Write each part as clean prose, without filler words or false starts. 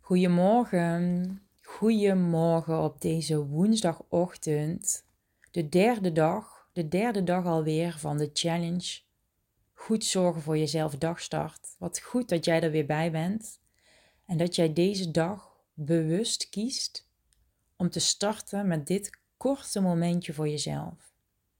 Goedemorgen. Goedemorgen op deze woensdagochtend. De derde dag alweer van de challenge. Goed zorgen voor jezelf dagstart. Wat goed dat jij er weer bij bent. En dat jij deze dag bewust kiest om te starten met dit korte momentje voor jezelf.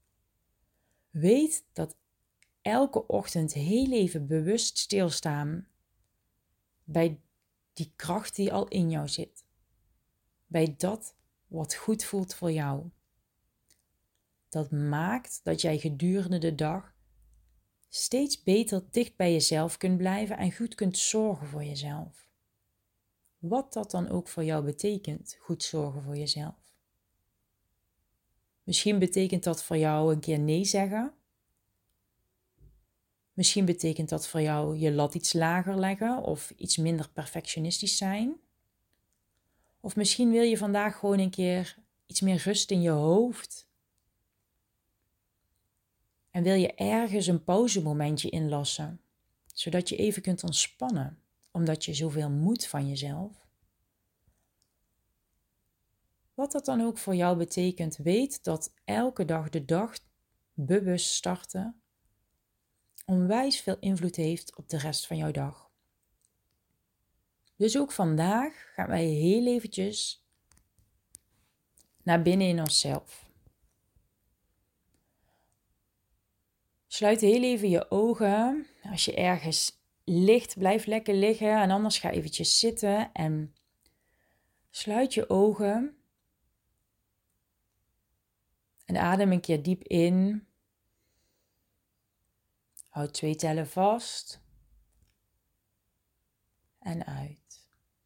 Weet dat elke ochtend heel even bewust stilstaan bij die kracht die al in jou zit. Bij dat wat goed voelt voor jou. Dat maakt dat jij gedurende de dag steeds beter dicht bij jezelf kunt blijven en goed kunt zorgen voor jezelf. Wat dat dan ook voor jou betekent, goed zorgen voor jezelf. Misschien betekent dat voor jou een keer nee zeggen. Misschien betekent dat voor jou je lat iets lager leggen of iets minder perfectionistisch zijn. Of misschien wil je vandaag gewoon een keer iets meer rust in je hoofd. En wil je ergens een pauzemomentje inlassen, zodat je even kunt ontspannen, omdat je zoveel moet van jezelf. Wat dat dan ook voor jou betekent, weet dat elke dag de dag bewust starten onwijs veel invloed heeft op de rest van jouw dag. Dus ook vandaag gaan wij heel eventjes naar binnen in onszelf. Sluit heel even je ogen. Als je ergens ligt, blijf lekker liggen. En anders ga eventjes zitten en sluit je ogen. En adem een keer diep in. Houd 2 tellen vast. En uit.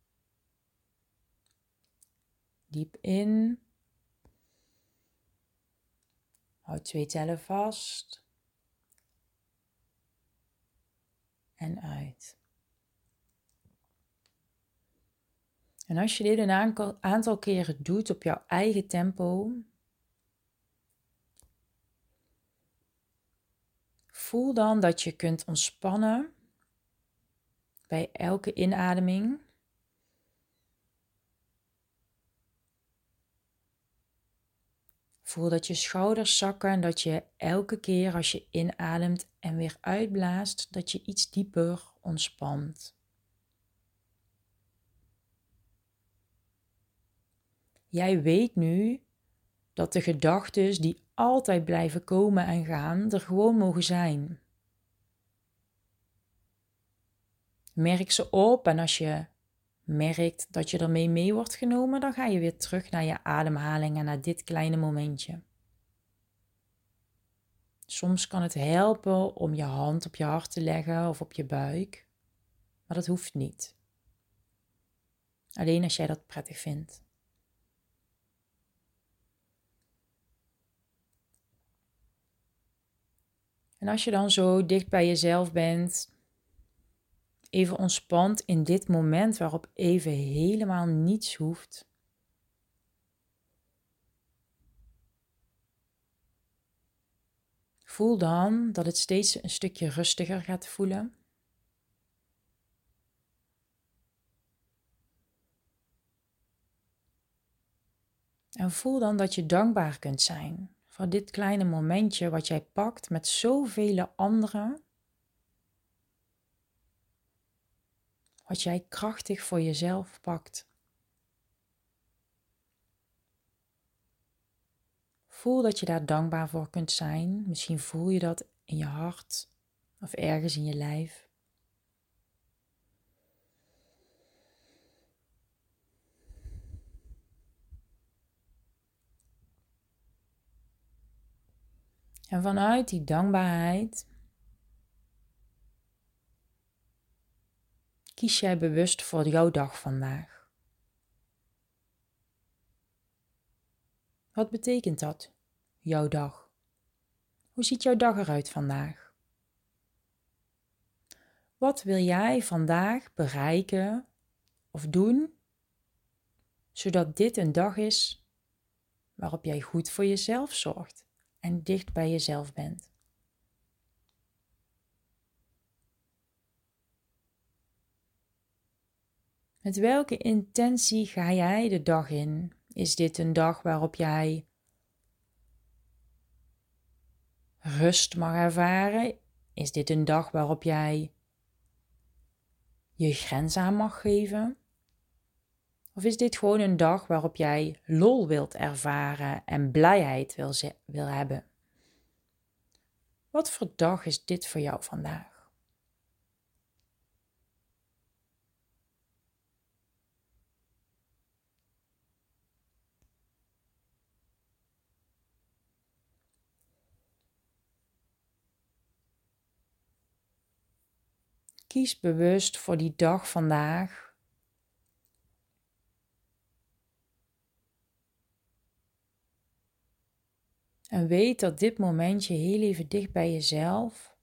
Diep in. Houd 2 tellen vast. En uit. En als je dit een aantal keren doet op jouw eigen tempo, voel dan dat je kunt ontspannen bij elke inademing. Voel dat je schouders zakken en dat je elke keer als je inademt en weer uitblaast, dat je iets dieper ontspant. Jij weet nu dat de gedachten die altijd blijven komen en gaan, er gewoon mogen zijn. Merk ze op en als je merkt dat je ermee mee wordt genomen, dan ga je weer terug naar je ademhaling en naar dit kleine momentje. Soms kan het helpen om je hand op je hart te leggen of op je buik, maar dat hoeft niet. Alleen als jij dat prettig vindt. En als je dan zo dicht bij jezelf bent, even ontspant in dit moment waarop even helemaal niets hoeft. Voel dan dat het steeds een stukje rustiger gaat voelen. En voel dan dat je dankbaar kunt zijn voor dit kleine momentje wat jij pakt met zoveel anderen. Wat jij krachtig voor jezelf pakt. Voel dat je daar dankbaar voor kunt zijn. Misschien voel je dat in je hart of ergens in je lijf. En vanuit die dankbaarheid kies jij bewust voor jouw dag vandaag. Wat betekent dat, jouw dag? Hoe ziet jouw dag eruit vandaag? Wat wil jij vandaag bereiken of doen, zodat dit een dag is waarop jij goed voor jezelf zorgt en dicht bij jezelf bent? Met welke intentie ga jij de dag in? Is dit een dag waarop jij rust mag ervaren? Is dit een dag waarop jij je grens aan mag geven? Of is dit gewoon een dag waarop jij lol wilt ervaren en blijheid wil hebben? Wat voor dag is dit voor jou vandaag? Kies bewust voor die dag vandaag. En weet dat dit momentje heel even dicht bij jezelf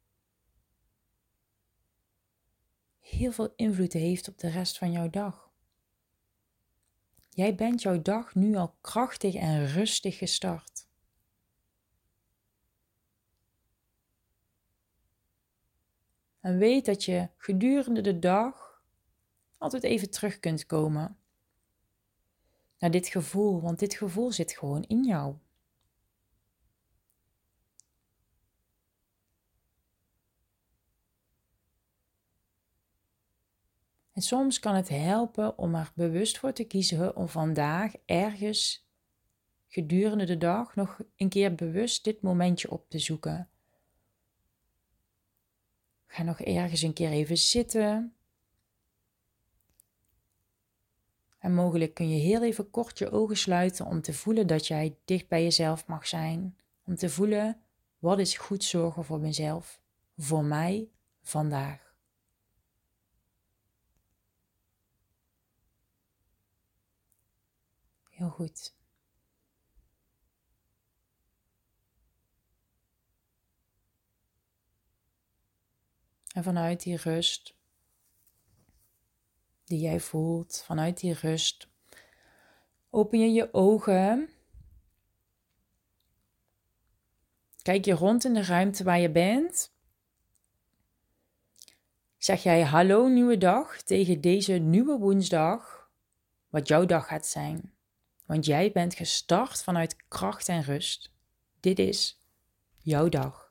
heel veel invloed heeft op de rest van jouw dag. Jij bent jouw dag nu al krachtig en rustig gestart. En weet dat je gedurende de dag altijd even terug kunt komen naar dit gevoel, want dit gevoel zit gewoon in jou. En soms kan het helpen om er bewust voor te kiezen om vandaag ergens gedurende de dag nog een keer bewust dit momentje op te zoeken. Ga nog ergens een keer even zitten. En mogelijk kun je heel even kort je ogen sluiten om te voelen dat jij dicht bij jezelf mag zijn. Om te voelen, wat is goed zorgen voor mezelf, voor mij, vandaag. Heel goed. En vanuit die rust die jij voelt, vanuit die rust, open je je ogen. Kijk je rond in de ruimte waar je bent. Zeg jij hallo nieuwe dag tegen deze nieuwe woensdag, wat jouw dag gaat zijn. Want jij bent gestart vanuit kracht en rust. Dit is jouw dag.